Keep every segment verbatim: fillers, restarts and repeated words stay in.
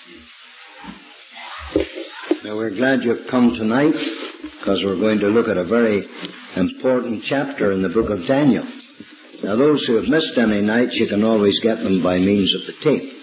Now, we're glad you've come tonight, because we're going to look at a very important chapter in the book of Daniel. Now, those who have missed any nights, you can always get them by means of the tape.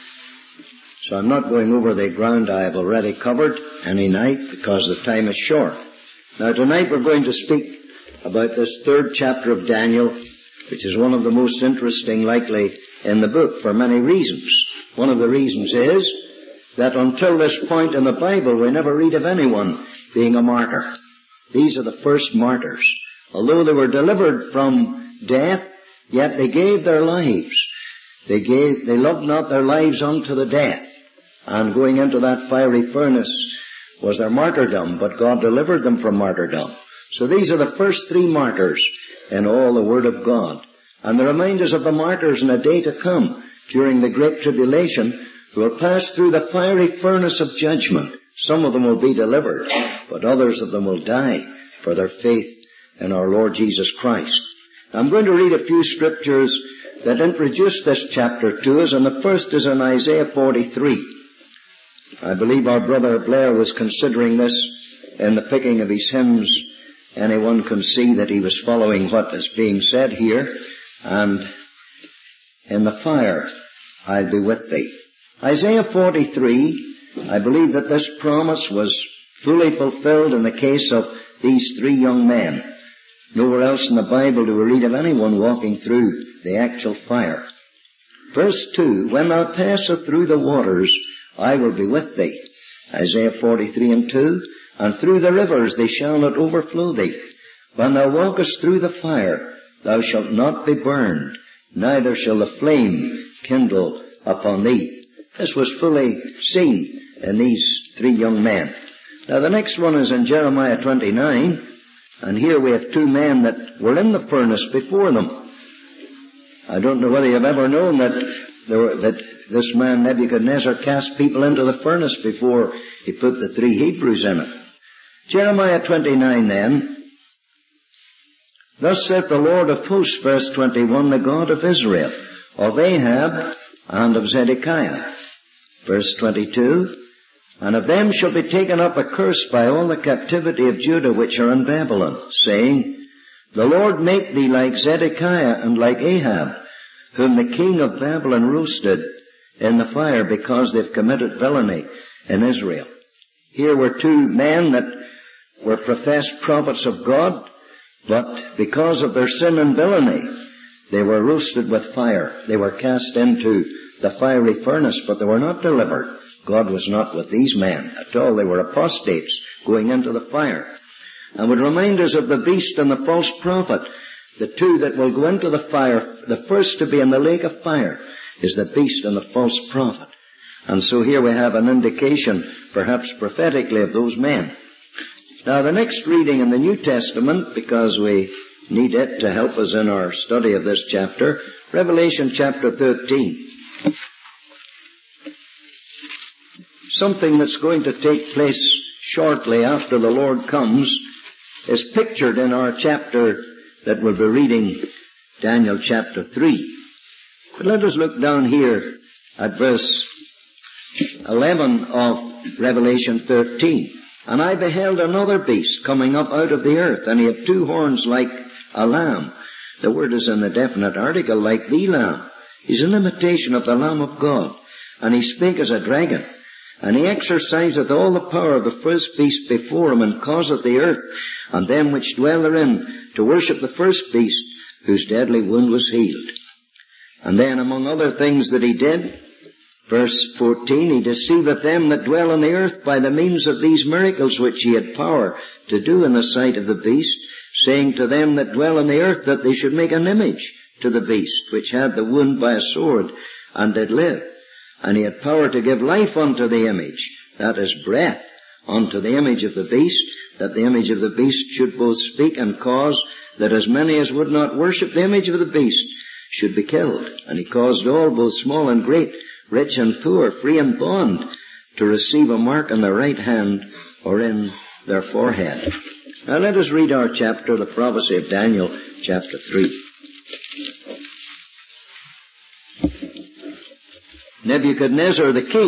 So I'm not going over the ground I have already covered any night, because the time is short. Now, tonight we're going to speak about this third chapter of Daniel, which is one of the most interesting likely in the book for many reasons. One of the reasons is that until this point in the Bible, we never read of anyone being a martyr. These are the first martyrs. Although they were delivered from death, yet they gave their lives. They gave, they loved not their lives unto the death. And going into that fiery furnace was their martyrdom, but God delivered them from martyrdom. So these are the first three martyrs in all the Word of God. And they remind us of the martyrs in a day to come, during the Great Tribulation, who will pass through the fiery furnace of judgment. Some of them will be delivered, but others of them will die for their faith in our Lord Jesus Christ. I'm going to read a few scriptures that introduce this chapter to us, and the first is in Isaiah forty-three. I believe our brother Blair was considering this in the picking of his hymns. Anyone can see that he was following what is being said here. And in the fire I'll be with thee. Isaiah forty-three, I believe that this promise was fully fulfilled in the case of these three young men. Nowhere else in the Bible do we read of anyone walking through the actual fire. Verse two, when thou passest through the waters, I will be with thee. Isaiah forty-three and two, and through the rivers they shall not overflow thee. When thou walkest through the fire, thou shalt not be burned, neither shall the flame kindle upon thee. This was fully seen in these three young men. Now the next one is in Jeremiah twenty-nine, and here we have two men that were in the furnace before them. I don't know whether you've ever known that there were, that this man Nebuchadnezzar cast people into the furnace before he put the three Hebrews in it. Jeremiah twenty-nine then. Thus saith the Lord of hosts, verse twenty-one, the God of Israel, of Ahab and of Zedekiah. Verse twenty-two, and of them shall be taken up a curse by all the captivity of Judah which are in Babylon, saying, the Lord make thee like Zedekiah and like Ahab, whom the king of Babylon roasted in the fire because they've committed villainy in Israel. Here were two men that were professed prophets of God, but because of their sin and villainy, they were roasted with fire. They were cast into the fiery furnace, but they were not delivered. God was not with these men at all. They were apostates going into the fire. And would remind us of the beast and the false prophet. The two that will go into the fire, the first to be in the lake of fire, is the beast and the false prophet. And so here we have an indication, perhaps prophetically, of those men. Now the next reading in the New Testament, because we need it to help us in our study of this chapter, Revelation chapter thirteen. Something that's going to take place shortly after the Lord comes is pictured in our chapter that we'll be reading, Daniel chapter three. But let us look down here at verse eleven of Revelation thirteen. And I beheld another beast coming up out of the earth, and he had two horns like a lamb. The word is in the definite article, like the lamb. He's an imitation of the Lamb of God. And he spake as a dragon. And he exerciseth all the power of the first beast before him, and causeth the earth and them which dwell therein to worship the first beast, whose deadly wound was healed. And then among other things that he did, verse fourteen, he deceiveth them that dwell on the earth by the means of these miracles which he had power to do in the sight of the beast, saying to them that dwell on the earth that they should make an image to the beast, which had the wound by a sword, and did live. And he had power to give life unto the image, that is breath, unto the image of the beast, that the image of the beast should both speak and cause that as many as would not worship the image of the beast should be killed. And he caused all, both small and great, rich and poor, free and bond, to receive a mark on their right hand or in their forehead. Now let us read our chapter, the prophecy of Daniel, chapter three. Nebuchadnezzar the king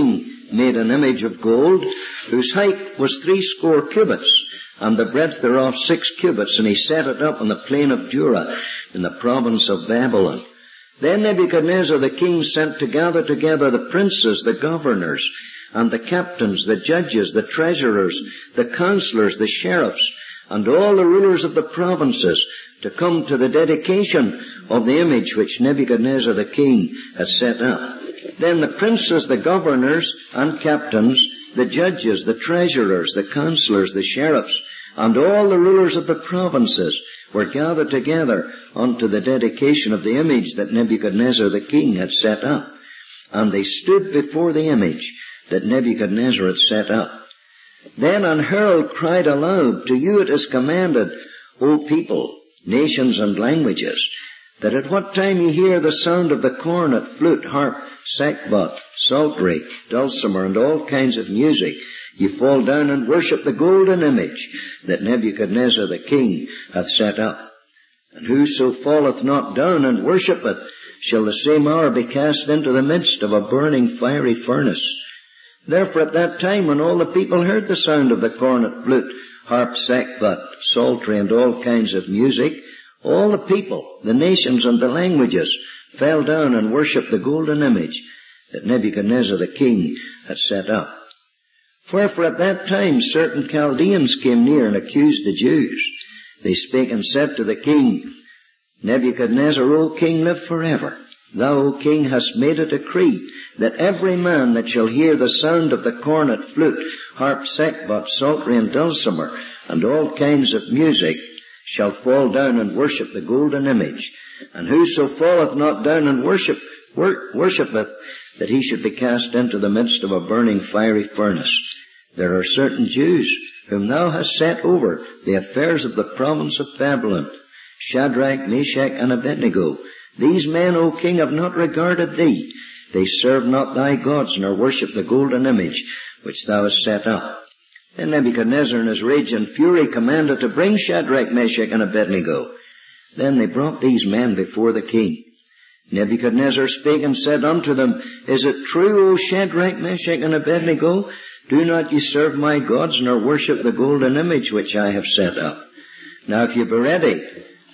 made an image of gold, whose height was threescore cubits, and the breadth thereof six cubits, and he set it up on the plain of Dura, in the province of Babylon. Then Nebuchadnezzar the king sent to gather together the princes, the governors, and the captains, the judges, the treasurers, the counselors, the sheriffs, and all the rulers of the provinces, to come to the dedication of the image which Nebuchadnezzar the king had set up. Then the princes, the governors, and captains, the judges, the treasurers, the counselors, the sheriffs, and all the rulers of the provinces were gathered together unto the dedication of the image that Nebuchadnezzar the king had set up. And they stood before the image that Nebuchadnezzar had set up. Then an herald cried aloud, To you it is commanded, O people, nations, and languages, that at what time ye hear the sound of the cornet, flute, harp, sackbut, psaltery, dulcimer, and all kinds of music, ye fall down and worship the golden image that Nebuchadnezzar the king hath set up. And whoso falleth not down and worshipeth shall the same hour be cast into the midst of a burning fiery furnace. Therefore at that time when all the people heard the sound of the cornet, flute, harp, sackbut, psaltery, and all kinds of music, all the people, the nations, and the languages fell down and worshipped the golden image that Nebuchadnezzar the king had set up. Wherefore at that time certain Chaldeans came near and accused the Jews. They spake and said to the king, Nebuchadnezzar, O king, live forever. Thou, O king, hast made a decree that every man that shall hear the sound of the cornet, flute, harp, sackbut, psaltery, and dulcimer, and all kinds of music, shall fall down and worship the golden image. And whoso falleth not down and worship, wor- worshipeth, that he should be cast into the midst of a burning fiery furnace. There are certain Jews whom thou hast set over the affairs of the province of Babylon, Shadrach, Meshach, and Abednego. These men, O king, have not regarded thee. They serve not thy gods, nor worship the golden image which thou hast set up. Then Nebuchadnezzar in his rage and fury commanded to bring Shadrach, Meshach, and Abednego. Then they brought these men before the king. Nebuchadnezzar spake and said unto them, Is it true, O Shadrach, Meshach, and Abednego? Do not ye serve my gods, nor worship the golden image which I have set up? Now if ye be ready,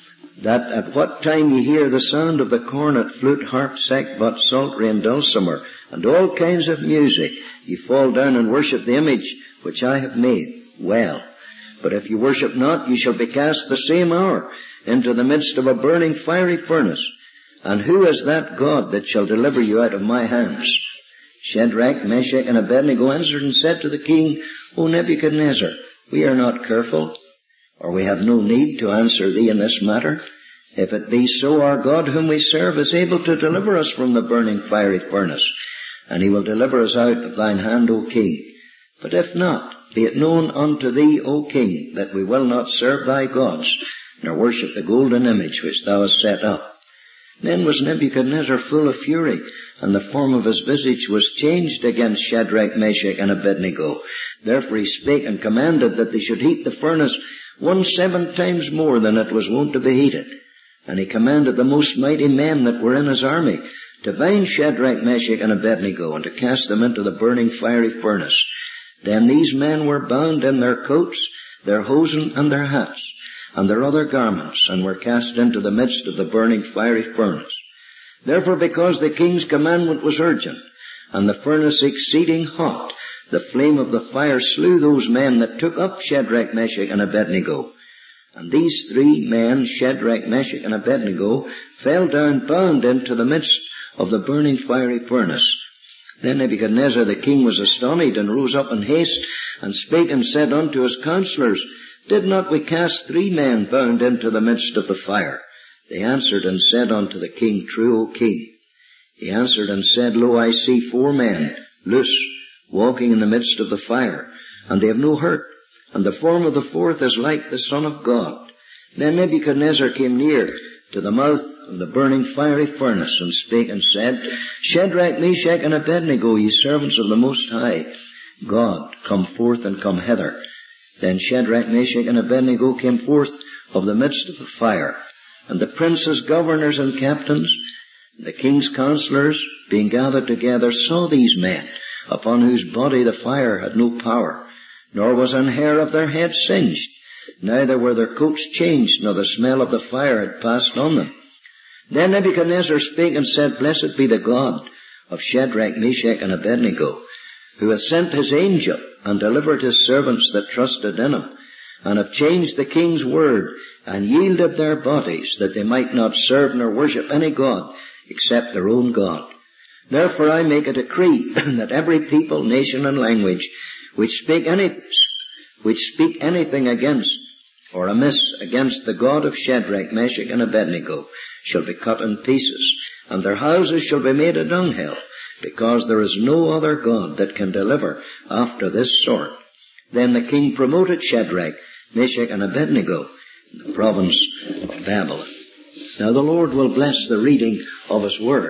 that at what time ye hear the sound of the cornet, flute, harp, sackbut, psaltery, and dulcimer, and all kinds of music, ye fall down and worship the image which I have made. Well, but if ye worship not, ye shall be cast the same hour into the midst of a burning fiery furnace. And who is that God that shall deliver you out of my hands? Shadrach, Meshach, and Abednego answered and said to the king, O Nebuchadnezzar, we are not careful, or we have no need to answer thee in this matter. If it be so, our God whom we serve is able to deliver us from the burning fiery furnace, and he will deliver us out of thine hand, O king. But if not, be it known unto thee, O king, that we will not serve thy gods, nor worship the golden image which thou hast set up. Then was Nebuchadnezzar full of fury, and the form of his visage was changed against Shadrach, Meshach, and Abednego. Therefore he spake and commanded that they should heat the furnace one seven times more than it was wont to be heated. And he commanded the most mighty men that were in his army to bind Shadrach, Meshach, and Abednego, and to cast them into the burning fiery furnace. Then these men were bound in their coats, their hosen, and their hats, and their other garments, and were cast into the midst of the burning fiery furnace. Therefore, because the king's commandment was urgent, and the furnace exceeding hot, the flame of the fire slew those men that took up Shadrach, Meshach, and Abednego. And these three men, Shadrach, Meshach, and Abednego, fell down bound into the midst of the burning fiery furnace. Then Nebuchadnezzar the king was astonished, and rose up in haste, and spake and said unto his counselors, Did not we cast three men bound into the midst of the fire? They answered and said unto the king, True, O king. He answered and said, Lo, I see four men, loose, walking in the midst of the fire, and they have no hurt, and the form of the fourth is like the Son of God. Then Nebuchadnezzar came near to the mouth of the burning fiery furnace, and spake and said, Shadrach, Meshach, and Abednego, ye servants of the Most High God, come forth and come hither. Then Shadrach, Meshach, and Abednego came forth of the midst of the fire. And the princes, governors, and captains, the king's counselors, being gathered together, saw these men upon whose body the fire had no power, nor was an hair of their head singed. Neither were their coats changed, nor the smell of the fire had passed on them. Then Nebuchadnezzar spake and said, Blessed be the God of Shadrach, Meshach, and Abednego, who hath sent his angel and delivered his servants that trusted in him, and have changed the king's word, and yielded their bodies, that they might not serve nor worship any god except their own God. Therefore I make a decree that every people, nation, and language which speak any, which speak anything against or amiss against the God of Shadrach, Meshach, and Abednego shall be cut in pieces, and their houses shall be made a dunghill, because there is no other God that can deliver after this sort. Then the king promoted Shadrach, Meshach, and Abednego in the province of Babylon. Now the Lord will bless the reading of His Word.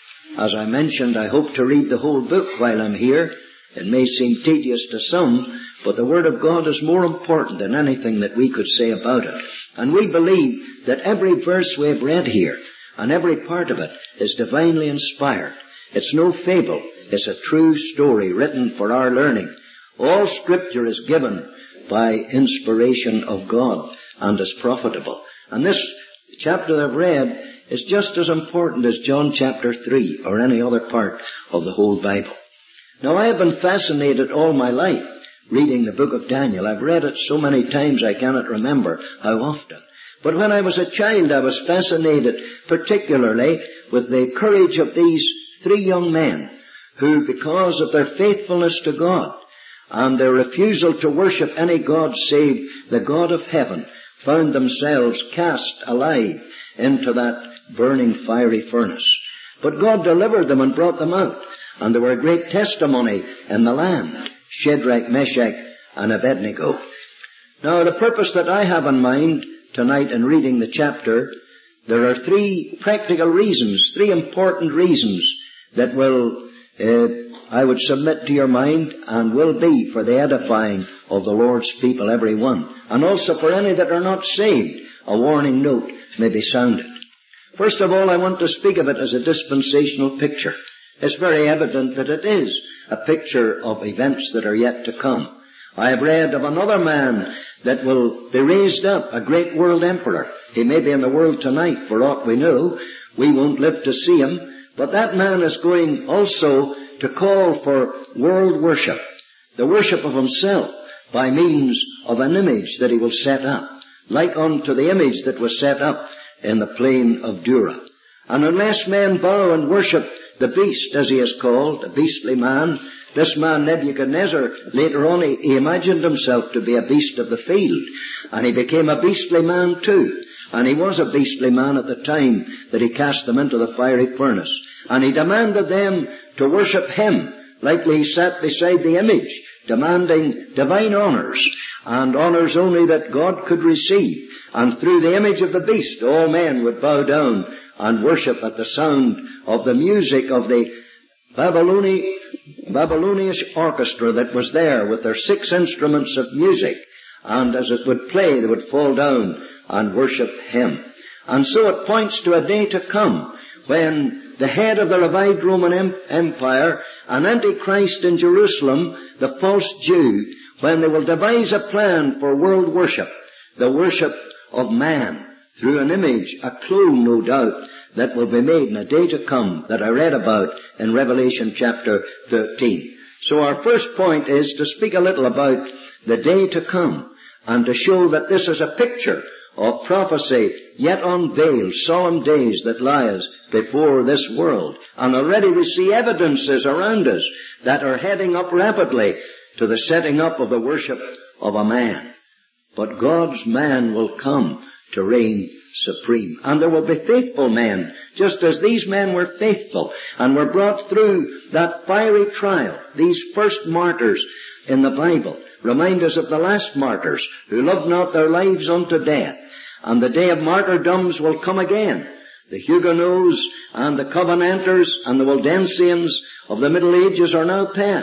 As I mentioned, I hope to read the whole book while I'm here. It may seem tedious to some, but the Word of God is more important than anything that we could say about it. And we believe that every verse we have read here, and every part of it, is divinely inspired. It's no fable. It's a true story written for our learning. All Scripture is given by inspiration of God and is profitable. And this chapter that I've read is just as important as John chapter three or any other part of the whole Bible. Now, I have been fascinated all my life reading the book of Daniel. I've read it so many times I cannot remember how often. But when I was a child, I was fascinated particularly with the courage of these three young men who, because of their faithfulness to God and their refusal to worship any god save the God of heaven, found themselves cast alive into that burning fiery furnace. But God delivered them and brought them out, and there were a great testimony in the land, Shadrach, Meshach, and Abednego. Now, the purpose that I have in mind tonight in reading the chapter, there are three practical reasons, three important reasons that will, uh, I would submit to your mind and will be for the edifying of the Lord's people, every one. And also for any that are not saved, a warning note may be sounded. First of all, I want to speak of it as a dispensational picture. It's very evident that it is a picture of events that are yet to come. I have read of another man that will be raised up, a great world emperor. He may be in the world tonight, for aught we know. We won't live to see him. But that man is going also to call for world worship, the worship of himself by means of an image that he will set up, like unto the image that was set up in the plain of Dura. And unless men bow and worship the beast, as he is called, a beastly man, this man Nebuchadnezzar, later on he, he imagined himself to be a beast of the field, and he became a beastly man too. And he was a beastly man at the time that he cast them into the fiery furnace. And he demanded them to worship him, likely he sat beside the image, demanding divine honors, and honors only that God could receive. And through the image of the beast, all men would bow down and worship at the sound of the music of the Babyloni- Babylonian orchestra that was there with their six instruments of music. And as it would play, they would fall down and worship him. And so it points to a day to come when the head of the revived Roman Empire, an Antichrist in Jerusalem, the false Jew, when they will devise a plan for world worship, the worship of man, through an image, a clone, no doubt, that will be made in a day to come that I read about in Revelation chapter thirteen. So our first point is to speak a little about the day to come and to show that this is a picture of prophecy yet unveiled, solemn days that lies before this world. And already we see evidences around us that are heading up rapidly to the setting up of the worship of a man. But God's man will come to reign supreme. And there will be faithful men, just as these men were faithful and were brought through that fiery trial. These first martyrs in the Bible remind us of the last martyrs who loved not their lives unto death. And the day of martyrdoms will come again. The Huguenots and the Covenanters and the Waldensians of the Middle Ages are now past.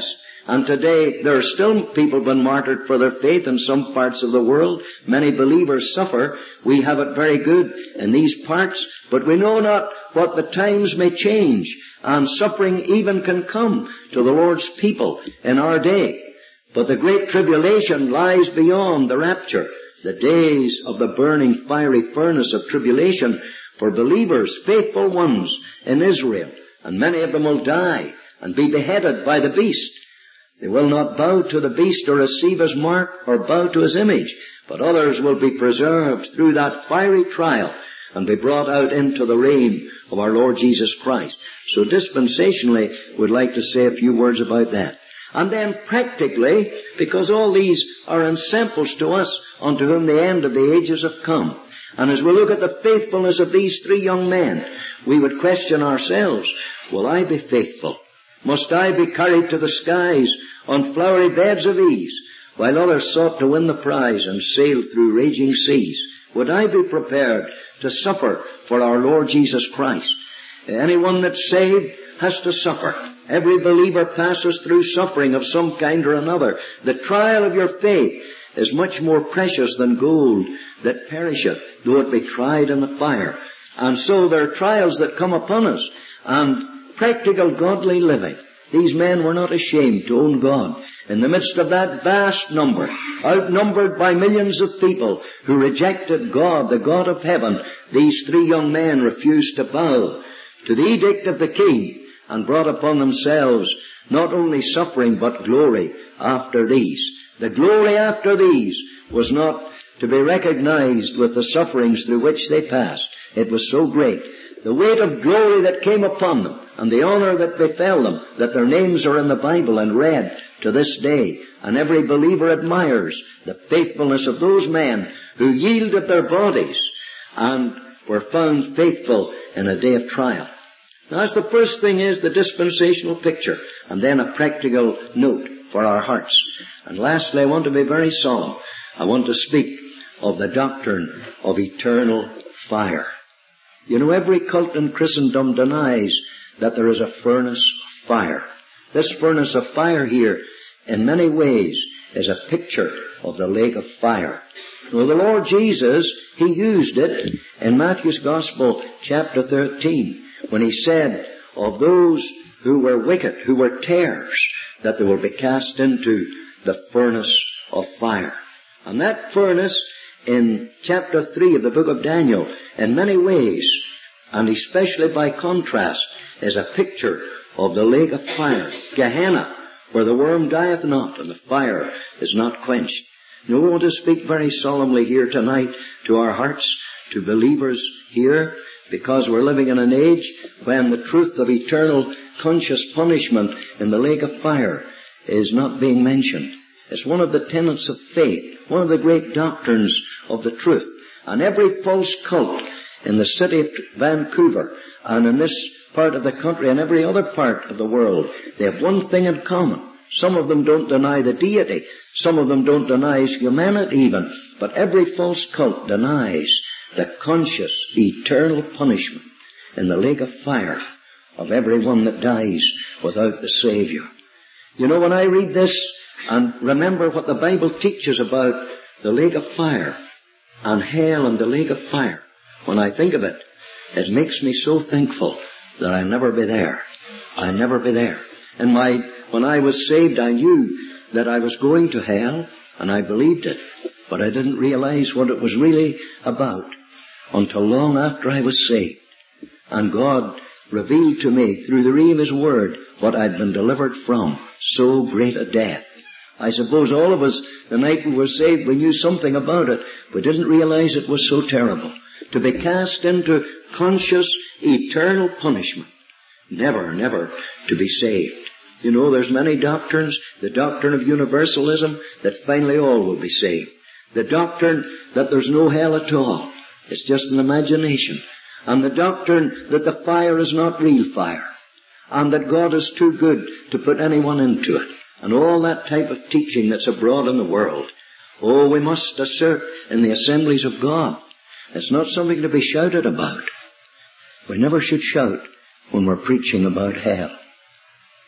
And today there are still people being martyred for their faith in some parts of the world. Many believers suffer. We have it very good in these parts, but we know not what the times may change, and suffering even can come to the Lord's people in our day. But the great tribulation lies beyond the rapture, the days of the burning fiery furnace of tribulation for believers, faithful ones in Israel. And many of them will die and be beheaded by the beast. They will not bow to the beast or receive his mark or bow to his image, but others will be preserved through that fiery trial and be brought out into the reign of our Lord Jesus Christ. So dispensationally, we'd like to say a few words about that. And then practically, because all these are in samples to us unto whom the end of the ages have come. And as we look at the faithfulness of these three young men, we would question ourselves, will I be faithful? Must I be carried to the skies on flowery beds of ease, while others sought to win the prize and sailed through raging seas? Would I be prepared to suffer for our Lord Jesus Christ? Anyone that's saved has to suffer. Every believer passes through suffering of some kind or another. The trial of your faith is much more precious than gold that perisheth, though it be tried in the fire. And so there are trials that come upon us, and practical godly living. These men were not ashamed to own God. In the midst of that vast number, outnumbered by millions of people who rejected God, the God of heaven, these three young men refused to bow to the edict of the king and brought upon themselves not only suffering but glory after these. The glory after these was not to be recognized with the sufferings through which they passed. It was so great. The weight of glory that came upon them and the honor that befell them, that their names are in the Bible and read to this day. And every believer admires the faithfulness of those men who yielded their bodies and were found faithful in a day of trial. Now, that's the first thing, is the dispensational picture, and then a practical note for our hearts. And lastly, I want to be very solemn. I want to speak of the doctrine of eternal fire. You know, every cult in Christendom denies that there is a furnace of fire. This furnace of fire here, in many ways, is a picture of the lake of fire. Well, the Lord Jesus, He used it in Matthew's Gospel, chapter thirteen, when He said of those who were wicked, who were tares, that they will be cast into the furnace of fire. And that furnace, in chapter three of the book of Daniel, in many ways, and especially by contrast, is a picture of the lake of fire, Gehenna, where the worm dieth not and the fire is not quenched. Now, we want to speak very solemnly here tonight to our hearts, to believers here, because we're living in an age when the truth of eternal conscious punishment in the lake of fire is not being mentioned. It's one of the tenets of faith, one of the great doctrines of the truth. And every false cult in the city of Vancouver and in this part of the country and every other part of the world, they have one thing in common. Some of them don't deny the deity. Some of them don't deny His humanity even. But every false cult denies the conscious, eternal punishment in the lake of fire of everyone that dies without the Savior. You know, when I read this and remember what the Bible teaches about the lake of fire and hell and the lake of fire, when I think of it, it makes me so thankful that I'll never be there. I'll never be there. And my, when I was saved, I knew that I was going to hell, and I believed it. But I didn't realize what it was really about until long after I was saved. And God revealed to me through the reading of His Word what I'd been delivered from, so great a death. I suppose all of us, the night we were saved, we knew something about it, but didn't realize it was so terrible. To be cast into conscious, eternal punishment. Never, never to be saved. You know, there's many doctrines. The doctrine of universalism, that finally all will be saved. The doctrine that there's no hell at all. It's just an imagination. And the doctrine that the fire is not real fire. And that God is too good to put anyone into it. And all that type of teaching that's abroad in the world. Oh, we must assert in the assemblies of God. It's not something to be shouted about. We never should shout when we're preaching about hell.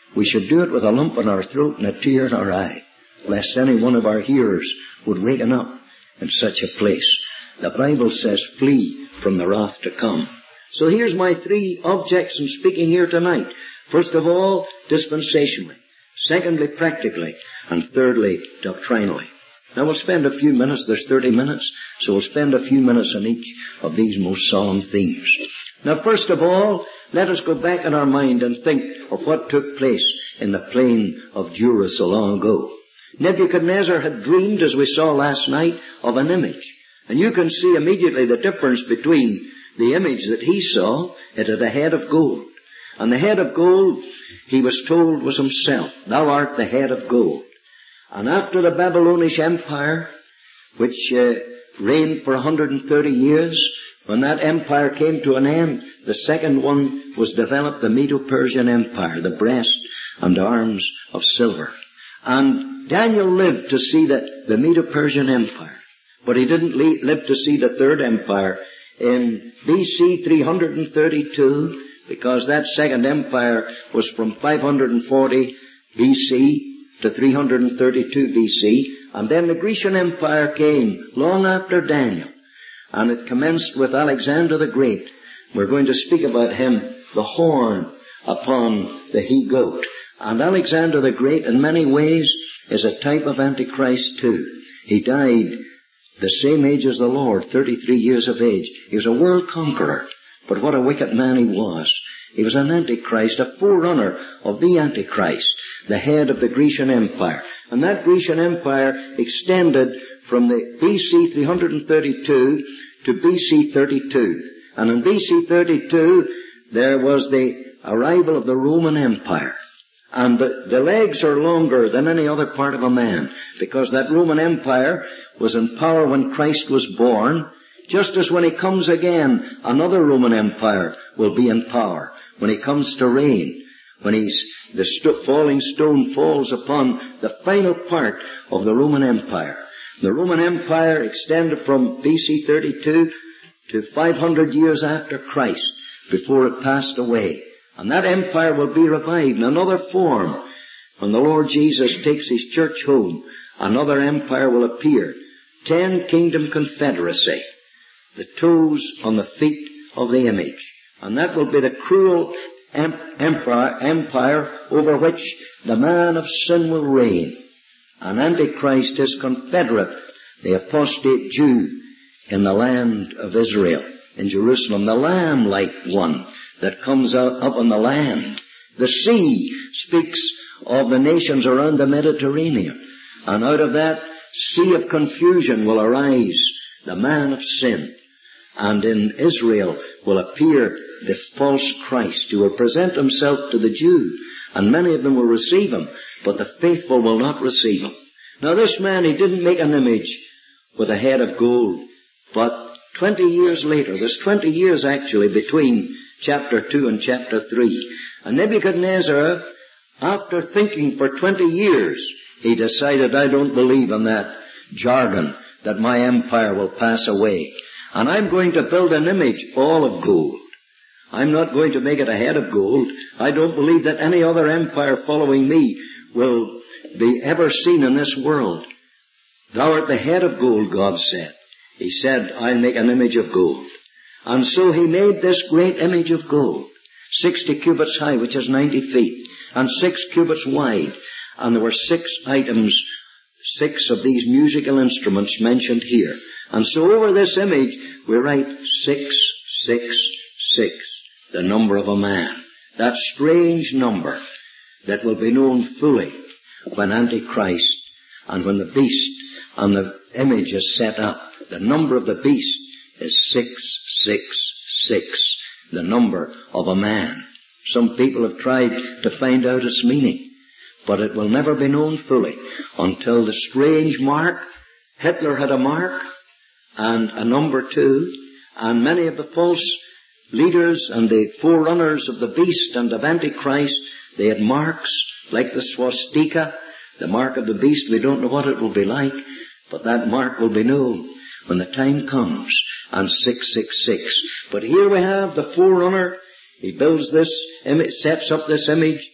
we should do it with a lump in our throat and a tear in our eye, lest any one of our hearers would waken up in such a place. The Bible says, flee from the wrath to come. So here's my three objects in speaking here tonight. First of all, dispensationally. Secondly, practically. And thirdly, doctrinally. Now we'll spend a few minutes, there's thirty minutes, so we'll spend a few minutes on each of these most solemn themes. Now first of all, let us go back in our mind and think of what took place in the plain of Dura so long ago. Nebuchadnezzar had dreamed, as we saw last night, of an image. And you can see immediately the difference between the image that he saw. It had a head of gold. And the head of gold, he was told, was himself. Thou art the head of gold. And after the Babylonish Empire, which uh, reigned for one hundred thirty years, when that empire came to an end, the second one was developed, the Medo-Persian Empire, the breast and arms of silver. And Daniel lived to see the, the Medo-Persian Empire. But he didn't live to see the third empire in B C three hundred thirty-two, because that second empire was from five hundred forty B C to three hundred thirty-two B C, and then the Grecian Empire came long after Daniel, and it commenced with Alexander the Great. We're going to speak about him, the horn upon the he-goat. And Alexander the Great, in many ways, is a type of Antichrist too. He died the same age as the Lord, thirty-three years of age. He was a world conqueror, but what a wicked man he was. He was an Antichrist, a forerunner of the Antichrist, the head of the Grecian Empire. And that Grecian Empire extended from the B C three hundred thirty-two to B C thirty-two. And in B C thirty-two, there was the arrival of the Roman Empire. And the, the legs are longer than any other part of a man, because that Roman Empire was in power when Christ was born, just as when he comes again, another Roman Empire will be in power when he comes to reign, when he's, the st- falling stone falls upon the final part of the Roman Empire. The Roman Empire extended from B C thirty-two to five hundred years after Christ, before it passed away. And that empire will be revived in another form. When the Lord Jesus takes his church home, another empire will appear. Ten kingdom confederacy. The toes on the feet of the image. And that will be the cruel em- empire, empire over which the man of sin will reign. And Antichrist is confederate, the apostate Jew, in the land of Israel, in Jerusalem, the lamb-like one that comes out up on the land. The sea speaks of the nations around the Mediterranean. And out of that sea of confusion will arise the man of sin. And in Israel will appear the false Christ, who will present himself to the Jews. And many of them will receive him, but the faithful will not receive him. Now this man, he didn't make an image with a head of gold. But twenty years later, there's twenty years actually between chapter two and chapter three. And Nebuchadnezzar, after thinking for twenty years, he decided, I don't believe in that jargon, that my empire will pass away. And I'm going to build an image all of gold. I'm not going to make it a head of gold. I don't believe that any other empire following me will be ever seen in this world. Thou art the head of gold, God said. He said, I'll make an image of gold. And so he made this great image of gold, sixty cubits high, which is ninety feet, and six cubits wide. And there were six items, six of these musical instruments mentioned here. And so over this image, we write six, six, six, the number of a man. That strange number that will be known fully when Antichrist and when the beast and the image is set up. The number of the beast is six, six, six, the number of a man. Some people have tried to find out its meaning, but it will never be known fully until the strange mark. Hitler had a mark and a number two, and many of the false leaders and the forerunners of the beast and of Antichrist, they had marks like the swastika, the mark of the beast. We don't know what it will be like, but that mark will be known when the time comes. And six six six. But here we have the forerunner. He builds this image, sets up this image,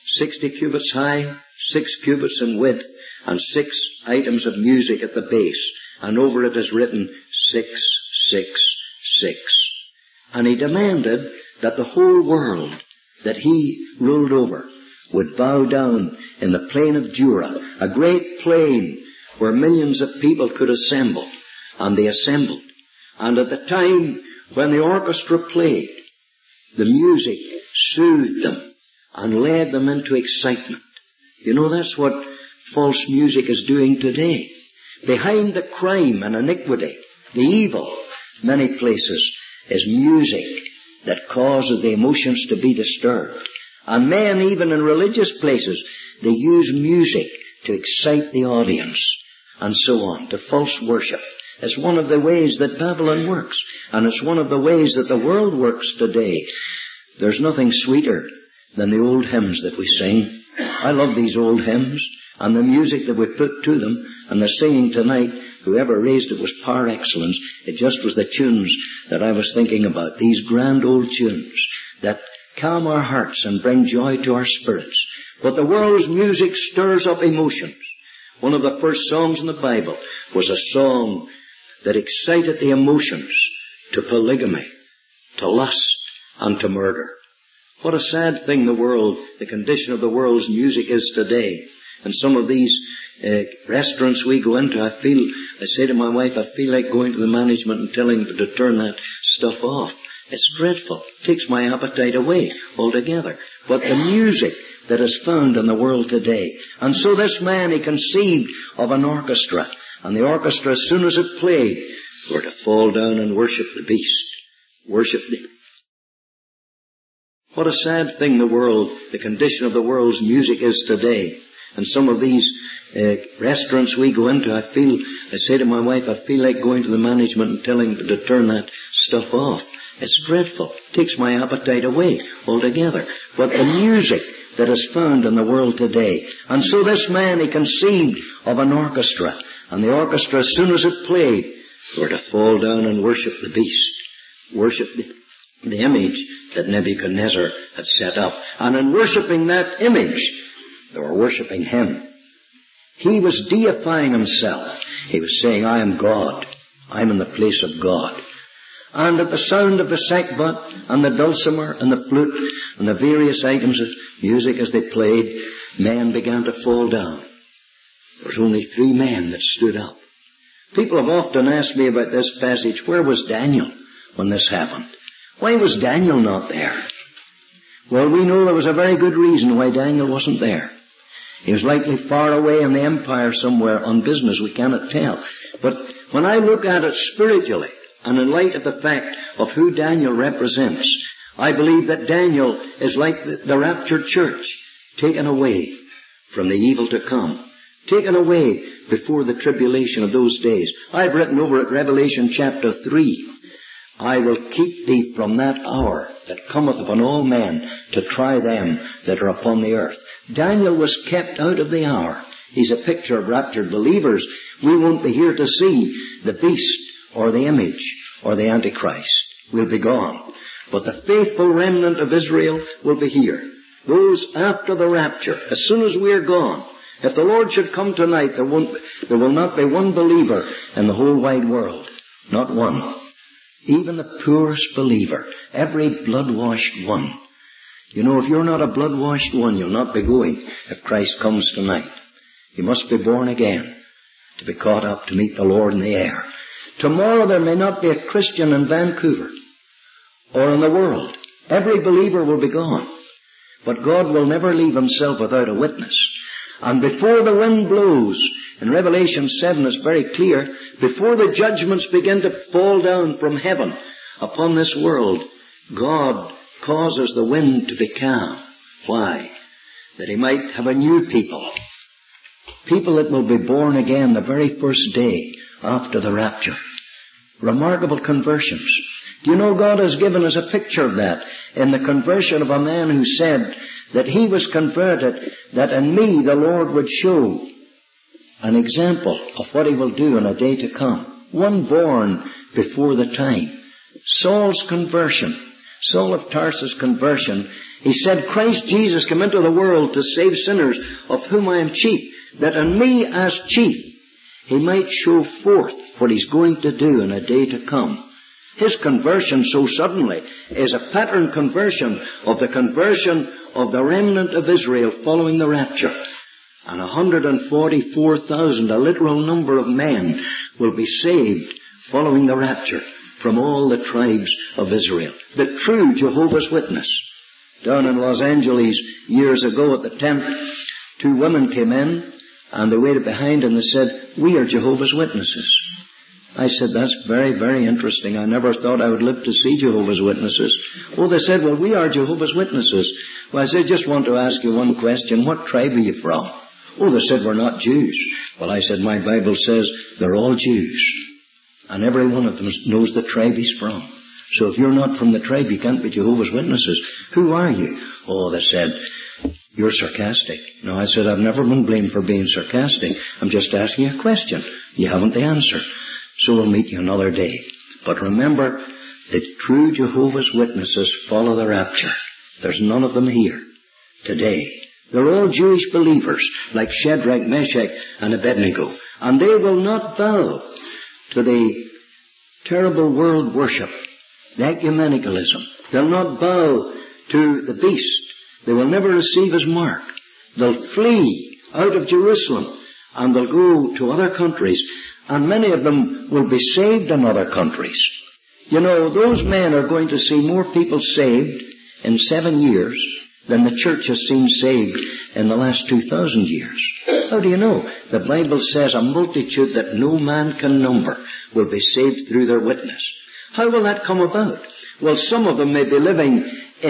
sixty cubits high, six cubits in width, and six items of music at the base. And over it is written six, six, six. And he demanded that the whole world that he ruled over would bow down in the plain of Dura, a great plain where millions of people could assemble. And they assembled. And at the time when the orchestra played, the music soothed them and led them into excitement. You know, that's what false music is doing today. Behind the crime and iniquity, the evil, many places, is music that causes the emotions to be disturbed. And men, even in religious places, they use music to excite the audience, and so on, to false worship. It's one of the ways that Babylon works, and it's one of the ways that the world works today. There's nothing sweeter than the old hymns that we sing. I love these old hymns, and the music that we put to them, and the singing tonight. Whoever raised it was par excellence. It just was the tunes that I was thinking about, these grand old tunes that calm our hearts and bring joy to our spirits. But the world's music stirs up emotions. One of the first songs in the Bible was a song that excited the emotions to polygamy, to lust, and to murder. What a sad thing the world, the condition of the world's music is today. And some of these uh, restaurants we go into, I feel, I say to my wife, I feel like going to the management and telling them to turn that stuff off. It's dreadful. It takes my appetite away altogether. But the music that is found in the world today. And so this man, he conceived of an orchestra. And the orchestra, as soon as it played, were to fall down and worship the beast. Worship the... What a sad thing the world, the condition of the world's music is today. And some of these uh, restaurants we go into, I feel, I say to my wife, I feel like going to the management and telling them to turn that stuff off. It's dreadful. It takes my appetite away altogether. But the music that is found in the world today. And so this man, he conceived of an orchestra. And the orchestra, as soon as it played, were to fall down and worship the beast. Worship the, the image that Nebuchadnezzar had set up. And in worshipping that image, they were worshipping him. He was deifying himself. He was saying, I am God. I'm in the place of God. And at the sound of the sackbut and the dulcimer and the flute and the various items of music as they played, men began to fall down. There was only three men that stood up. People have often asked me about this passage, where was Daniel when this happened? Why was Daniel not there? Well, we know there was a very good reason why Daniel wasn't there. He was likely far away in the empire somewhere on business, we cannot tell. But when I look at it spiritually, and in light of the fact of who Daniel represents, I believe that Daniel is like the, the raptured church, taken away from the evil to come, taken away before the tribulation of those days. I've written over at Revelation chapter three, I will keep thee from that hour that cometh upon all men to try them that are upon the earth. Daniel was kept out of the hour. He's a picture of raptured believers. We won't be here to see the beast or the image or the Antichrist. We'll be gone. But the faithful remnant of Israel will be here. Those after the rapture, as soon as we're gone. If the Lord should come tonight, there, won't, there will not be one believer in the whole wide world. Not one. Even the poorest believer. Every blood-washed one. You know, if you're not a blood-washed one, you'll not be going if Christ comes tonight. You must be born again to be caught up to meet the Lord in the air. Tomorrow there may not be a Christian in Vancouver or in the world. Every believer will be gone. But God will never leave himself without a witness. And before the wind blows, in Revelation seven it's very clear, before the judgments begin to fall down from heaven upon this world, God causes the wind to be calm. Why? That he might have a new people. People that will be born again the very first day after the rapture. Remarkable conversions. Do you know God has given us a picture of that in the conversion of a man who said that he was converted, that in me the Lord would show an example of what he will do in a day to come. One born before the time. Saul's conversion. Saul of Tarsus' conversion, he said, Christ Jesus came into the world to save sinners, of whom I am chief, that in me as chief he might show forth what he's going to do in a day to come. His conversion so suddenly is a pattern conversion of the conversion of the remnant of Israel following the rapture. And one hundred forty-four thousand, a literal number of men, will be saved following the rapture from all the tribes of Israel. The true Jehovah's Witness. Down in Los Angeles years ago at the tent, two women came in and they waited behind and they said, we are Jehovah's Witnesses. I said, that's very, very interesting. I never thought I would live to see Jehovah's Witnesses. Oh, they said, well, we are Jehovah's Witnesses. Well, I said, just want to ask you one question. What tribe are you from? Oh, they said, we're not Jews. Well, I said, my Bible says they're all Jews. And every one of them knows the tribe he's from. So if you're not from the tribe, you can't be Jehovah's Witnesses. Who are you? Oh, they said, you're sarcastic. No, I said, I've never been blamed for being sarcastic. I'm just asking you a question. You haven't the answer. So we'll meet you another day. But remember, the true Jehovah's Witnesses follow the rapture. There's none of them here today. They're all Jewish believers, like Shadrach, Meshach, and Abednego. And they will not bow to the terrible world worship, the ecumenicalism. They'll not bow to the beast. They will never receive his mark. They'll flee out of Jerusalem, and they'll go to other countries. And many of them will be saved in other countries. You know, those men are going to see more people saved in seven years than the church has seen saved in the last two thousand years. How do you know? The Bible says a multitude that no man can number will be saved through their witness. How will that come about? Well, some of them may be living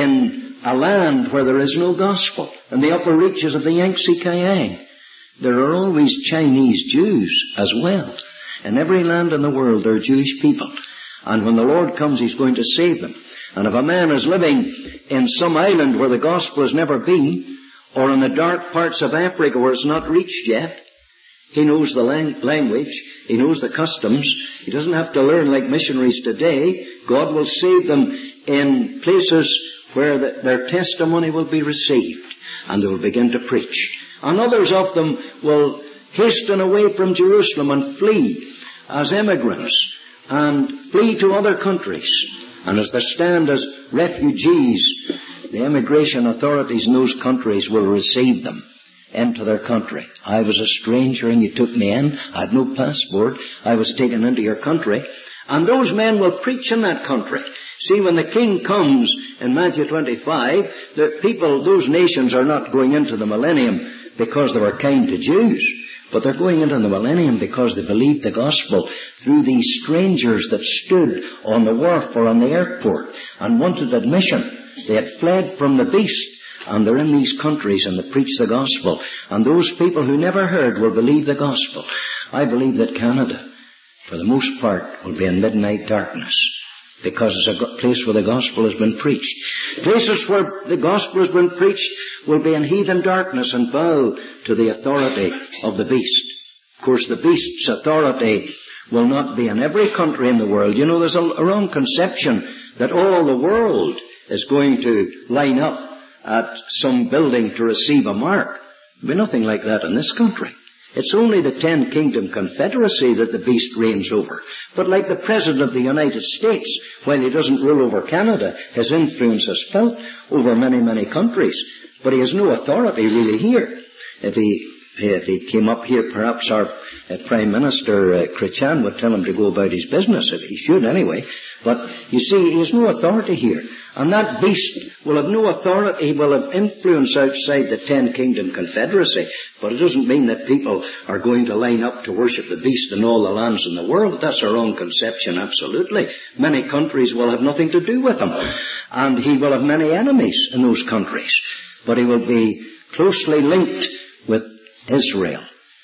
in a land where there is no gospel, in the upper reaches of the Yangtze Kiang. There are always Chinese Jews as well. In every land in the world there are Jewish people. And when the Lord comes, he's going to save them. And if a man is living in some island where the gospel has never been, or in the dark parts of Africa where it's not reached yet, he knows the lang- language, he knows the customs, he doesn't have to learn like missionaries today. God will save them in places where the, their testimony will be received, and they will begin to preach. And others of them will hasten away from Jerusalem and flee as emigrants and flee to other countries. And as they stand as refugees, the immigration authorities in those countries will receive them into their country. I was a stranger and you took me in. I had no passport. I was taken into your country. And those men will preach in that country. See, when the king comes in Matthew twenty-five, the people, those nations are not going into the millennium because they were kind to Jews, but they're going into the millennium because they believed the gospel through these strangers that stood on the wharf or on the airport and wanted admission. They had fled from the beast, and they're in these countries and they preach the gospel. And those people who never heard will believe the gospel. I believe that Canada, for the most part, will be in midnight darkness, because it's a place where the gospel has been preached. Places where the gospel has been preached will be in heathen darkness and bow to the authority of the beast. Of course, the beast's authority will not be in every country in the world. You know, there's a wrong conception that all the world is going to line up at some building to receive a mark. There'll be nothing like that in this country. It's only the Ten Kingdom Confederacy that the beast reigns over. But like the President of the United States, while he doesn't rule over Canada, his influence is felt over many, many countries. But he has no authority really here. If he, if he came up here, perhaps our uh, Prime Minister, uh, Christian, would tell him to go about his business. If he should anyway. But you see, he has no authority here. And that beast will have no authority. He will have influence outside the Ten Kingdom Confederacy. But it doesn't mean that people are going to line up to worship the beast in all the lands in the world. That's our own conception, absolutely. Many countries will have nothing to do with him. And he will have many enemies in those countries. But he will be closely linked with Israel.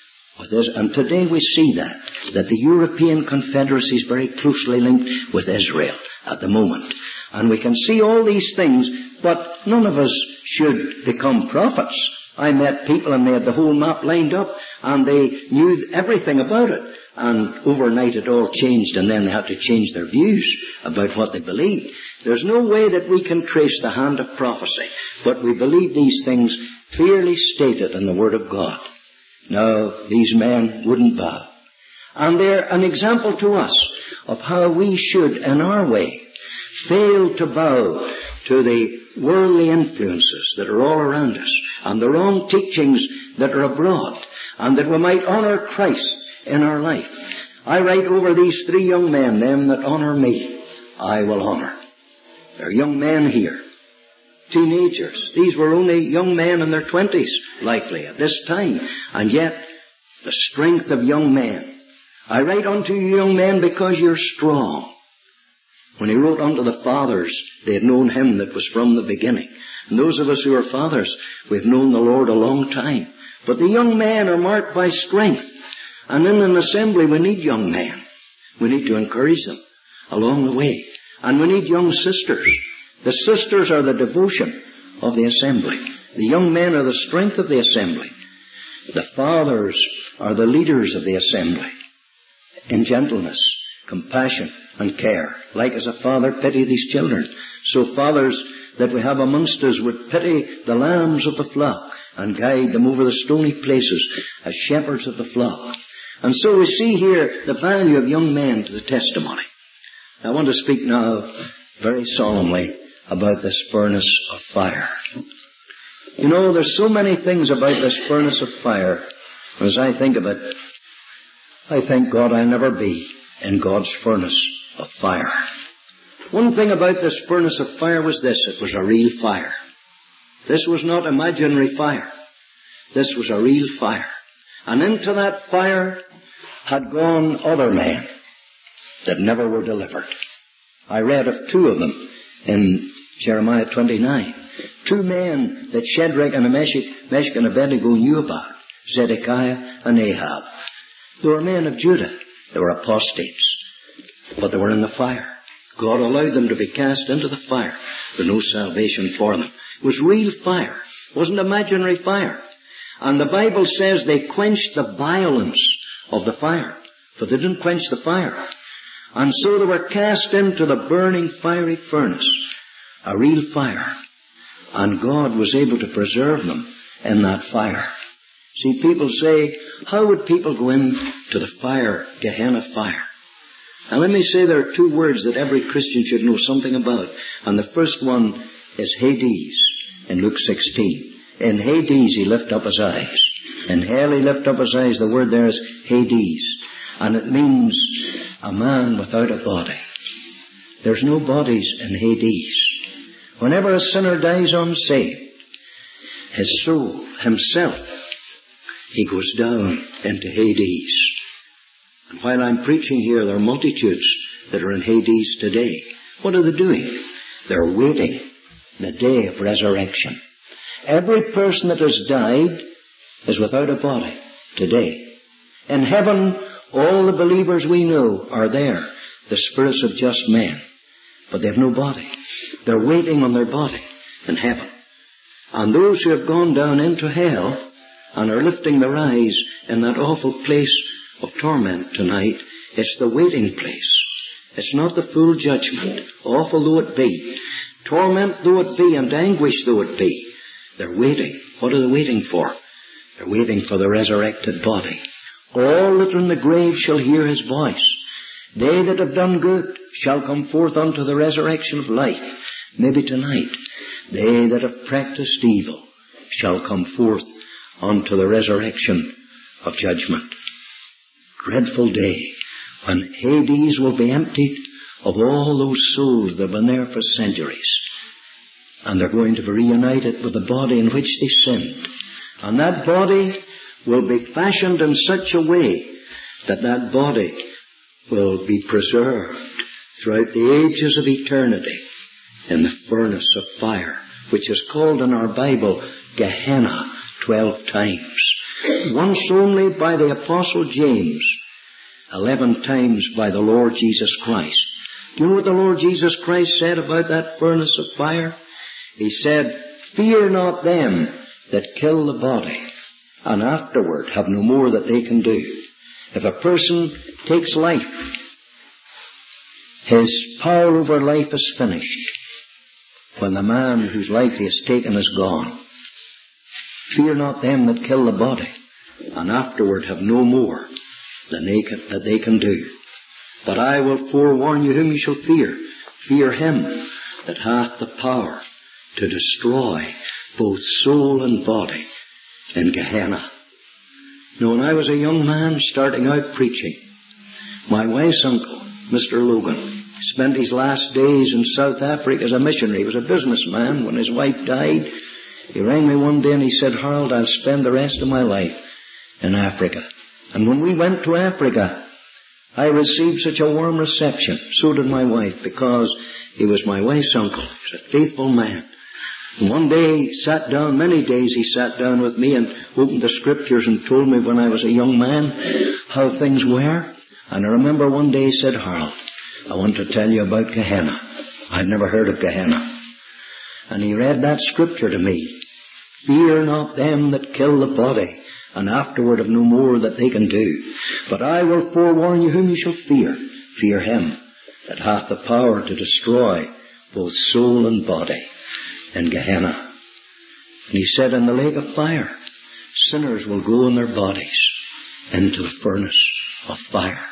And today we see that, that the European Confederacy is very closely linked with Israel at the moment. And we can see all these things, but none of us should become prophets I met people and they had the whole map lined up and they knew everything about it. And overnight it all changed, and then they had to change their views about what they believed. There's no way that we can trace the hand of prophecy, but we believe these things clearly stated in the Word of God. Now, these men wouldn't bow. And they're an example to us of how we should, in our way, fail to bow to the worldly influences that are all around us, and the wrong teachings that are abroad, and that we might honor Christ in our life. I write over these three young men, them that honor me, I will honor. They're young men here, teenagers. These were only young men in their twenties, likely, at this time. And yet, the strength of young men. I write unto you, young men, because you're strong. When he wrote unto the fathers, they had known him that was from the beginning. And those of us who are fathers, we've known the Lord a long time. But the young men are marked by strength. And in an assembly we need young men. We need to encourage them along the way. And we need young sisters. The sisters are the devotion of the assembly. The young men are the strength of the assembly. The fathers are the leaders of the assembly. In gentleness, compassion, and care. Like as a father pity these children, so fathers that we have amongst us would pity the lambs of the flock and guide them over the stony places as shepherds of the flock. And so we see here the value of young men to the testimony. I want to speak now very solemnly about this furnace of fire. You know, there's so many things about this furnace of fire. As I think of it, I thank God I'll never be in God's furnace of fire. One thing about this furnace of fire was this: it was a real fire. This was not imaginary fire. This was a real fire. And into that fire had gone other men that never were delivered. I read of two of them in Jeremiah twenty-nine. Two men that Shadrach and Meshach and Abednego knew about, Zedekiah and Ahab. They were men of Judah. They were apostates. But they were in the fire. God allowed them to be cast into the fire. There was no salvation for them. It was real fire. It wasn't imaginary fire. And the Bible says they quenched the violence of the fire. But they didn't quench the fire. And so they were cast into the burning fiery furnace. A real fire. And God was able to preserve them in that fire. See, people say, how would people go into the fire, Gehenna fire? And let me say there are two words that every Christian should know something about. And the first one is Hades in Luke sixteen. In Hades he lifted up his eyes. In hell he lifted up his eyes. The word there is Hades. And it means a man without a body. There's no bodies in Hades. Whenever a sinner dies unsaved, his soul, himself, he goes down into Hades. And while I'm preaching here, there are multitudes that are in Hades today. What are they doing? They're waiting the day of resurrection. Every person that has died is without a body today. In heaven, all the believers we know are there, the spirits of just men. But they have no body. They're waiting on their body in heaven. And those who have gone down into hell and are lifting their eyes in that awful place of torment tonight, it's the waiting place. It's not the full judgment, awful though it be, torment though it be, and anguish though it be. They're waiting. What are they waiting for? They're waiting for the resurrected body. All that are in the grave shall hear his voice. They that have done good shall come forth unto the resurrection of life. Maybe tonight. They that have practiced evil shall come forth unto the resurrection of judgment. Dreadful day when Hades will be emptied of all those souls that have been there for centuries. And they're going to be reunited with the body in which they sinned. And that body will be fashioned in such a way that that body will be preserved throughout the ages of eternity in the furnace of fire, which is called in our Bible Gehenna twelve times. Once only by the Apostle James, eleven times by the Lord Jesus Christ. Do you know what the Lord Jesus Christ said about that furnace of fire? He said, fear not them that kill the body, and afterward have no more that they can do. If a person takes life, his power over life is finished when the man whose life he has taken is gone. Fear not them that kill the body, and afterward have no more than they can, that they can do. But I will forewarn you whom you shall fear. Fear him that hath the power to destroy both soul and body in Gehenna. Now, when I was a young man starting out preaching, my wife's uncle, Mister Logan, spent his last days in South Africa as a missionary. He was a businessman. When his wife died, he rang me one day and he said, Harold, I'll spend the rest of my life in Africa. And when we went to Africa, I received such a warm reception. So did my wife, because he was my wife's uncle. He was a faithful man. And one day he sat down, many days he sat down with me and opened the scriptures and told me when I was a young man how things were. And I remember one day he said, Harold, I want to tell you about Gehenna. I'd never heard of Gehenna. And he read that scripture to me. Fear not them that kill the body, and afterward have no more that they can do. But I will forewarn you whom you shall fear. Fear him that hath the power to destroy both soul and body in Gehenna. And he said, in the lake of fire, sinners will go in their bodies into the furnace of fire.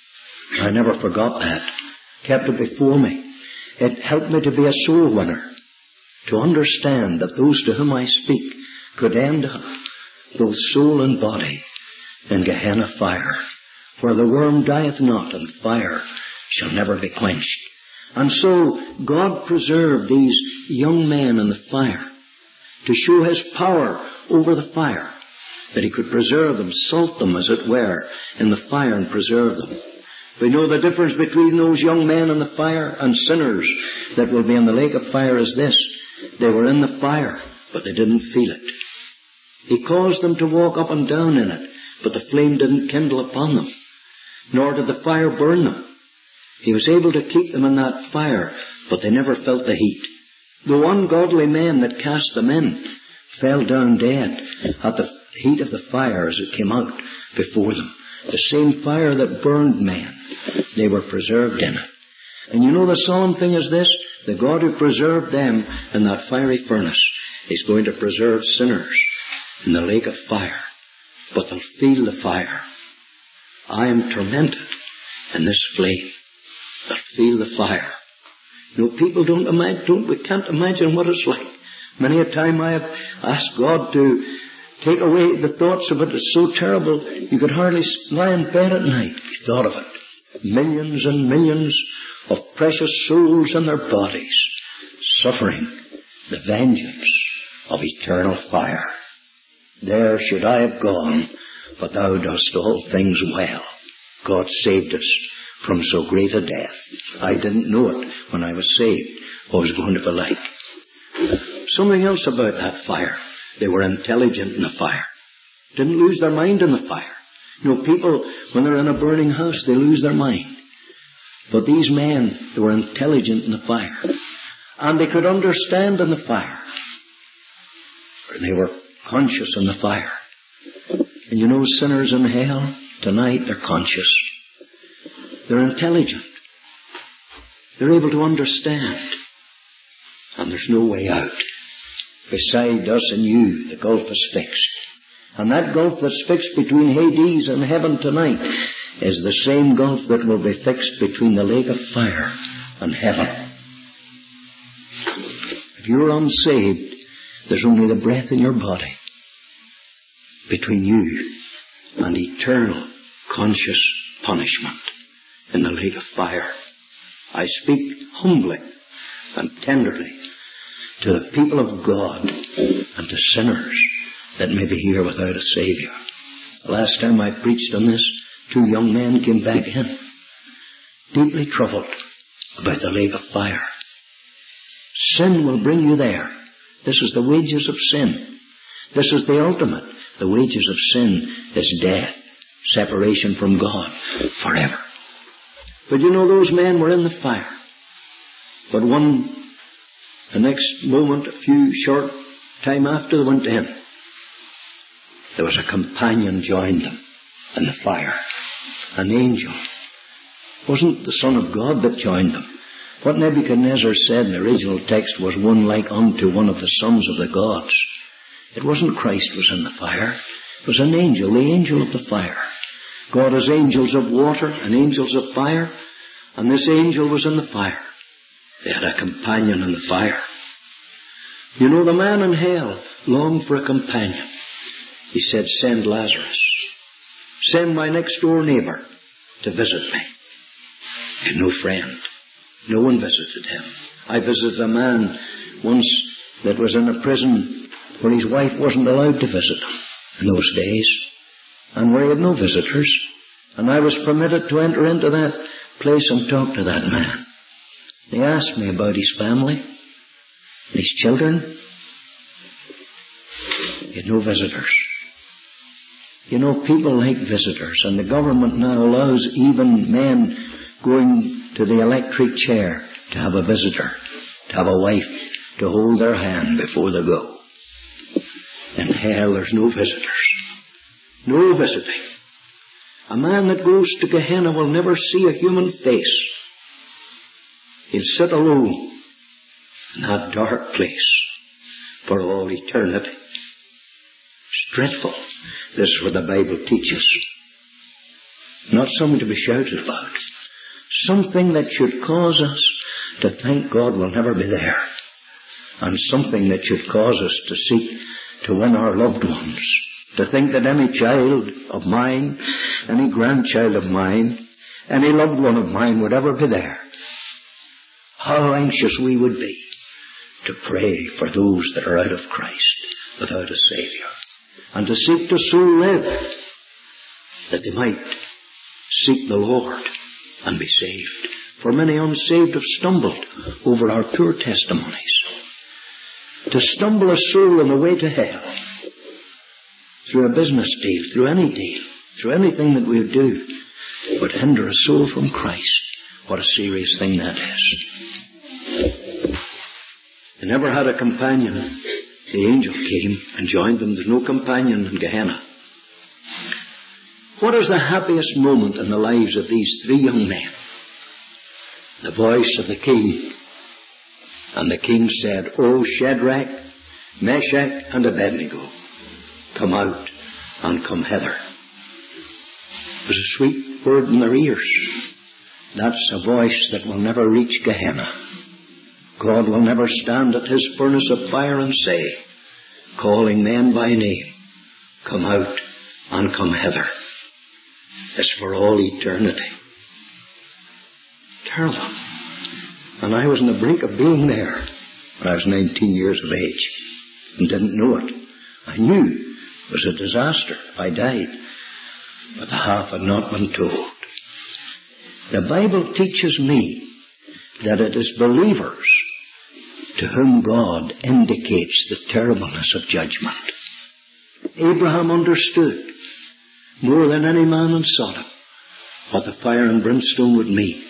I never forgot that. Kept it before me. It helped me to be a soul winner, to understand that those to whom I speak could end up both soul and body in Gehenna fire, where the worm dieth not and fire shall never be quenched. And so God preserved these young men in the fire to show his power over the fire, that he could preserve them, salt them as it were, in the fire and preserve them. We know the difference between those young men in the fire and sinners that will be in the lake of fire is this. They were in the fire, but they didn't feel it. He caused them to walk up and down in it, but the flame didn't kindle upon them, nor did the fire burn them. He was able to keep them in that fire, but they never felt the heat. The ungodly men that cast them in fell down dead at the heat of the fire as it came out before them. The same fire that burned men, they were preserved in it. And you know the solemn thing is this, the God who preserved them in that fiery furnace is going to preserve sinners in the lake of fire, but they'll feel the fire. I am tormented in this flame. They'll feel the fire. You know, people don't imagine, don't, we can't imagine what it's like. Many a time I have asked God to take away the thoughts of it. It's so terrible, you could hardly lie in bed at night. You thought of it. Millions and millions of precious souls in their bodies, suffering the vengeance of eternal fire. There should I have gone, but thou dost all things well. God saved us from so great a death. I didn't know it when I was saved, what it was going to be like. Something else about that fire. They were intelligent in the fire. Didn't lose their mind in the fire. You know, people, when they're in a burning house, they lose their mind. But these men, they were intelligent in the fire. And they could understand in the fire. They were conscious in the fire. And you know, sinners in hell, tonight they're conscious. They're intelligent. They're able to understand. And there's no way out. Beside us and you, the gulf is fixed. And that gulf that's fixed between Hades and heaven tonight is the same gulf that will be fixed between the lake of fire and heaven. If you're unsaved, there's only the breath in your body between you and eternal conscious punishment in the lake of fire. I speak humbly and tenderly to the people of God and to sinners that may be here without a Saviour. The last time I preached on this, two young men came back in, deeply troubled about the lake of fire. Sin will bring you there. This is the wages of sin. This is the ultimate. The wages of sin is death, separation from God forever. But you know, those men were in the fire. But one, the next moment, a few short time after, they went in. there was a companion joined them in the fire. An angel. It wasn't the Son of God that joined them. What Nebuchadnezzar said in the original text was one like unto one of the sons of the gods. It wasn't Christ was in the fire. It was an angel, the angel of the fire. God has angels of water and angels of fire, and this angel was in the fire. They had a companion in the fire. You know, the man in hell longed for a companion. He said, send Lazarus. Send my next door neighbor to visit me. He had no friend. No one visited him. I visited a man once that was in a prison where his wife wasn't allowed to visit him in those days, and where he had no visitors. And I was permitted to enter into that place and talk to that man. They asked me about his family and his children. He had no visitors. You know, people like visitors, and the government now allows even men going to the electric chair to have a visitor, to have a wife to hold their hand before they go. In hell there's no visitors. No visiting. A man that goes to Gehenna will never see a human face. He'll sit alone in that dark place for all eternity. It's dreadful. This is what the Bible teaches. Not something to be shouted about. Something that should cause us to think God will never be there. And something that should cause us to seek to win our loved ones. To think that any child of mine, any grandchild of mine, any loved one of mine would ever be there. How anxious we would be to pray for those that are out of Christ, without a Saviour. And to seek to so live that they might seek the Lord and be saved. For many unsaved have stumbled over our poor testimonies. To stumble a soul on the way to hell, through a business deal, through any deal, through anything that we do, would hinder a soul from Christ. What a serious thing that is. They never had a companion. The angel came and joined them. There's no companion in Gehenna. What is the happiest moment in the lives of these three young men? The voice of the king. And the king said, O Shadrach, Meshach, and Abednego, come out and come hither. It was a sweet word in their ears. That's a voice that will never reach Gehenna. God will never stand at his furnace of fire and say, calling men by name, come out and come hither. It's for all eternity. Terrible. And I was on the brink of being there when I was nineteen years of age and didn't know it. I knew it was a disaster if I died, but the half had not been told. The Bible teaches me that it is believers to whom God indicates the terribleness of judgment. Abraham understood more than any man in Sodom what the fire and brimstone would mean.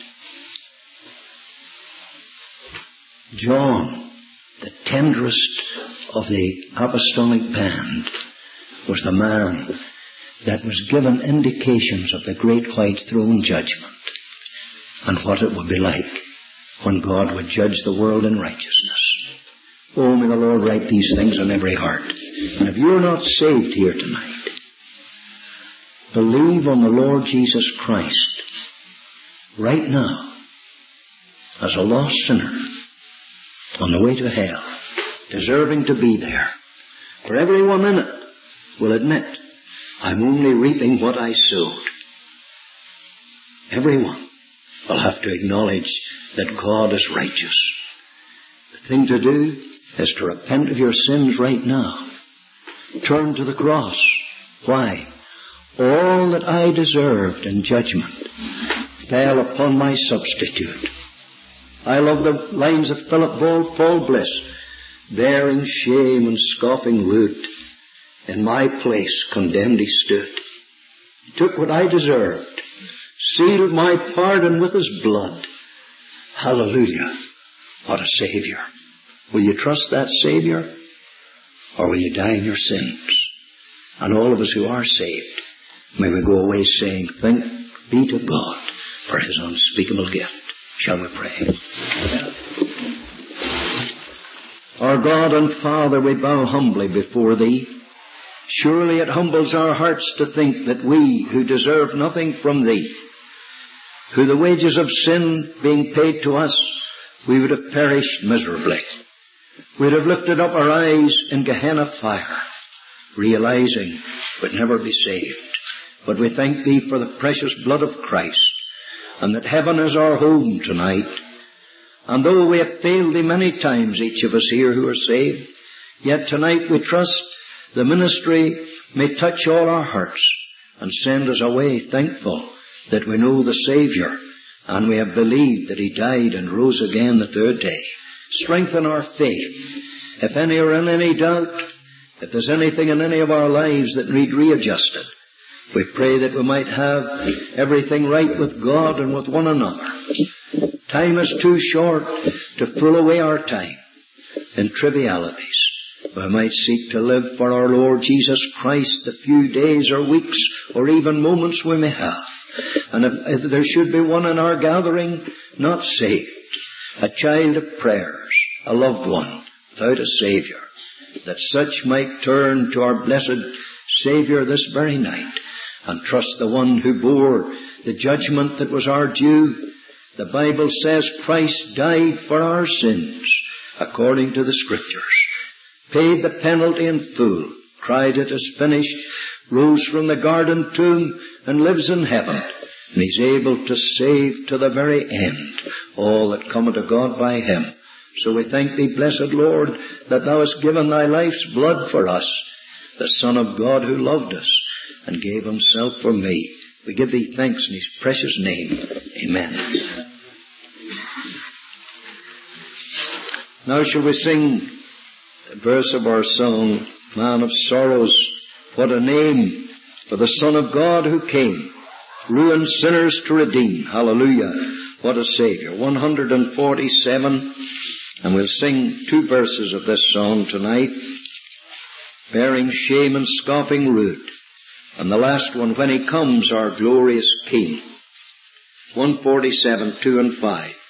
John, the tenderest of the apostolic band, was the man that was given indications of the great white throne judgment and what it would be like when God would judge the world in righteousness. Oh, may the Lord write these things on every heart. And if you're not saved here tonight, believe on the Lord Jesus Christ right now as a lost sinner on the way to hell, deserving to be there. For everyone in it will admit, I'm only reaping what I sowed. Everyone will have to acknowledge that God is righteous. The thing to do is to repent of your sins right now. Turn to the cross. Why? All that I deserved in judgment fell upon my substitute. I love the lines of Philip Paul Bliss. Bearing shame and scoffing rude, in my place condemned he stood. He took what I deserved, sealed my pardon with his blood. Hallelujah. What a Saviour. Will you trust that Saviour? Or will you die in your sins? And all of us who are saved, may we go away saying, thanks be to God for His unspeakable gift. Shall we pray? Our God and Father, we bow humbly before Thee. Surely it humbles our hearts to think that we, who deserve nothing from Thee, who the wages of sin being paid to us, we would have perished miserably. We'd have lifted up our eyes in Gehenna fire, realizing we'd never be saved. But we thank Thee for the precious blood of Christ, and that heaven is our home tonight. And though we have failed Thee many times, each of us here who are saved, yet tonight we trust the ministry may touch all our hearts and send us away thankful that we know the Saviour, and we have believed that He died and rose again the third day. Strengthen our faith. If any are in any doubt, if there's anything in any of our lives that need readjusted, we pray that we might have everything right with God and with one another. Time is too short to fool away our time in trivialities. We might seek to live for our Lord Jesus Christ the few days or weeks or even moments we may have. And if, if there should be one in our gathering not saved, a child of prayers, a loved one without a Saviour, that such might turn to our blessed Saviour this very night and trust the one who bore the judgment that was our due. The Bible says Christ died for our sins according to the Scriptures, paid the penalty in full, cried it is finished, rose from the garden tomb and lives in heaven. And He's able to save to the very end all that come unto God by Him. So we thank Thee, blessed Lord, that Thou hast given Thy life's blood for us, the Son of God who loved us and gave Himself for me. We give Thee thanks in His precious name. Amen. Now shall we sing the verse of our song, Man of Sorrows, what a name for the Son of God who came, ruined sinners to redeem. Hallelujah. What a Saviour. one forty-seven. And we'll sing two verses of this song tonight. Bearing shame and scoffing rude. And the last one, when He comes, our glorious King. one forty-seven, two and five.